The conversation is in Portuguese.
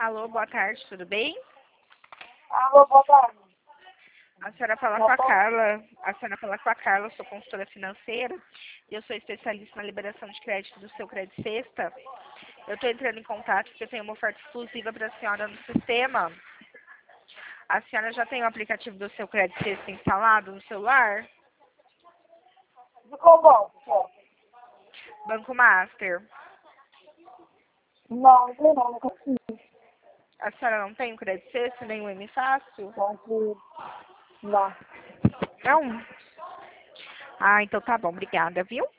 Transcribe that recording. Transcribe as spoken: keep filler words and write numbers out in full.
Alô, boa tarde, tudo bem? Alô, boa tarde. A senhora fala Boa com a tarde. Carla. A senhora fala com a Carla, eu sou consultora financeira e eu sou especialista na liberação de crédito do seu Crédito Sexta. Eu estou entrando em contato porque eu tenho uma oferta exclusiva para a senhora no sistema. A senhora já tem o aplicativo do seu Crédito Sexta instalado no celular? De qual banco, senhor? Banco Master. Não, não tem não, não consigo. A senhora não tem o Crédito Sexta, nem o M Fácil? Consigo. Não. Não? Ah, então tá bom, obrigada, viu?